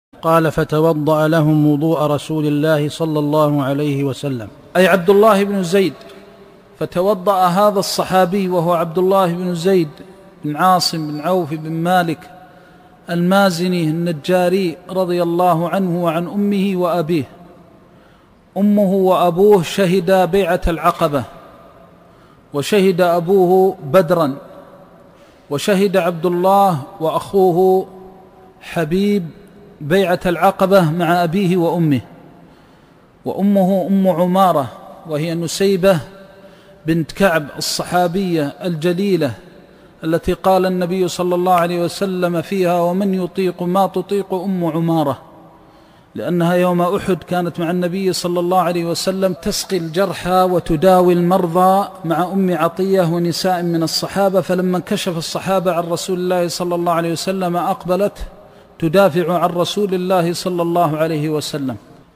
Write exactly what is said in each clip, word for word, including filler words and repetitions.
قال: فتوضأ لهم وضوء رسول الله صلى الله عليه وسلم، أي عبد الله بن زيد. فتوضأ هذا الصحابي وهو عبد الله بن زيد بن عاصم بن عوف بن مالك المازني النجاري رضي الله عنه وعن أمه وأبيه. أمه وأبوه شهدا بيعة العقبة، وشهد أبوه بدرا، وشهد عبد الله وأخوه حبيب بيعة العقبة مع أبيه وأمه. وأمه أم عمارة، وهي نسيبة بنت كعب الصحابية الجليلة التي قال النبي صلى الله عليه وسلم فيها: ومن يطيق ما تطيق أم عمارة، لأنها يوم أحد كانت مع النبي صلى الله عليه وسلم تسقي الجرحى وتداوي المرضى مع أم عطية ونساء من الصحابة. فلما انكشف الصحابة عن رسول الله صلى الله عليه وسلم أقبلت تدافع عن رسول الله صلى الله عليه وسلم.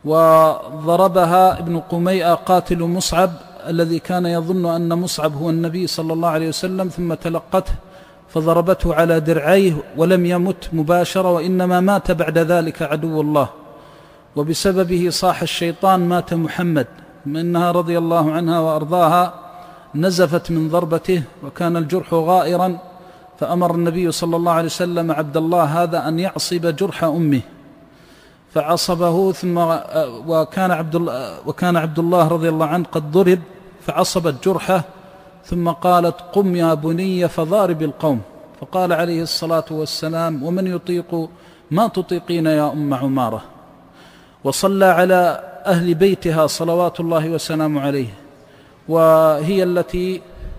وضربها ابن قميئة قاتل مصعب الذي كان يظن أن مصعب هو النبي صلى الله عليه وسلم، ثم تلقته فضربته على درعيه ولم يمت مباشرة، وإنما مات بعد ذلك عدو الله، وبسببه صاح الشيطان مات محمد، منها رضي الله عنها وأرضاها نزفت من ضربته، وكان الجرح غائرا، فأمر النبي صلى الله عليه وسلم عبد الله هذا أن يعصب جرح أمه، فعصبه. ثم وكان عبد الله وكان عبد الله رضي الله عنه قد ضرب فعصبت جرحه، ثم قالت: قم يا بني فضارب القوم. فقال عليه الصلاة والسلام: ومن يطيق ما تطيقين يا أم عمارة. وصلى على أهل بيتها صلوات الله وسلامه عليه، وهي التي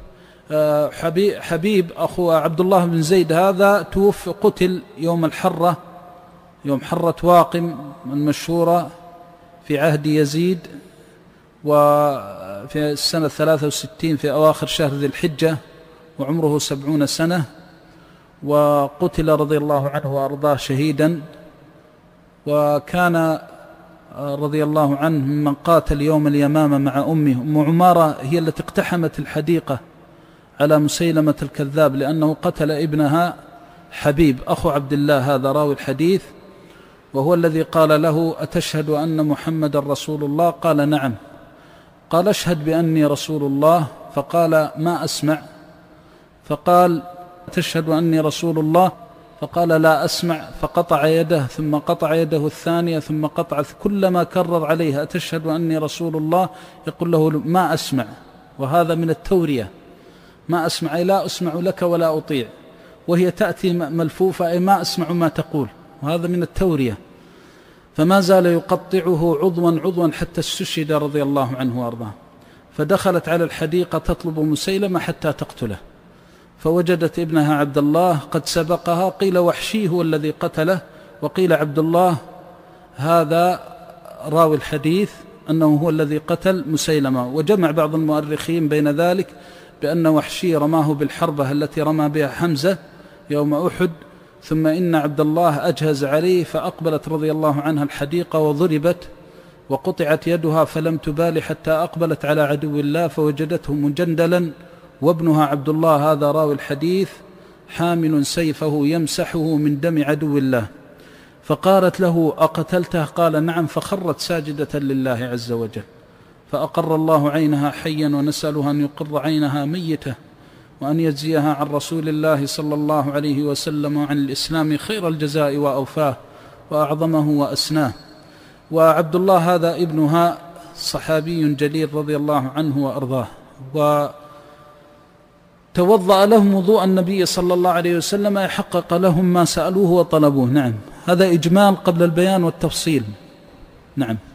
حبيب, حبيب أخو عبد الله بن زيد هذا توفي قتل يوم الحرة، يوم حرة واقم المشهورة في عهد يزيد، وفي السنة الثلاثة وستين في أواخر شهر ذي الحجة، وعمره سبعون سنة، وقتل رضي الله عنه وأرضاه شهيدا. وكان رضي الله عنه ممن قاتل يوم اليمامة مع أمه. أم عمارة هي التي اقتحمت الحديقة على مسيلمة الكذاب، لأنه قتل ابنها حبيب أخو عبد الله، هذا راوي الحديث، وهو الذي قال له: أتشهد أن محمد رسول الله؟ قال: نعم. قال: اشهد بأني رسول الله. فقال: ما أسمع. فقال: تشهد أني رسول الله؟ فقال: لا أسمع. فقطع يده، ثم قطع يده الثانية، ثم قطع، كلما كرر عليها: أتشهد أني رسول الله؟ يقول له: ما أسمع. وهذا من التورية، ما أسمع أي لا أسمع لك ولا أطيع، وهي تأتي ملفوفة أي ما أسمع ما تقول، وهذا من التورية. فما زال يقطعه عضوا عضوا حتى استشهد رضي الله عنه وأرضاه. فدخلت على الحديقة تطلب مسيلمة حتى تقتله، فوجدت ابنها عبد الله قد سبقها، قيل وحشي هو الذي قتله، وقيل عبد الله هذا راوي الحديث أنه هو الذي قتل مسيلمة. وجمع بعض المؤرخين بين ذلك بأن وحشي رماه بالحربة التي رمى بها حمزة يوم أحد، ثم إن عبد الله أجهز عليه، فأقبلت رضي الله عنها الحديقة وضربت وقطعت يدها، فلم تبالي حتى أقبلت على عدو الله فوجدته مجندلا، وابنها عبد الله هذا راوي الحديث حامل سيفه يمسحه من دم عدو الله. فقالت له: أقتلته؟ قال: نعم. فخرت ساجدة لله عز وجل، فأقر الله عينها حيا، ونسألها أن يقر عينها ميتة، وأن يجزيها عن رسول الله صلى الله عليه وسلم وعن الإسلام خير الجزاء وأوفاه وأعظمه وأسناه. وعبد الله هذا ابنها صحابي جليل رضي الله عنه وأرضاه. وتوضأ لهم وضوء النبي صلى الله عليه وسلم، يحقق لهم ما سألوه وطلبوه. نعم، هذا إجمال قبل البيان والتفصيل. نعم.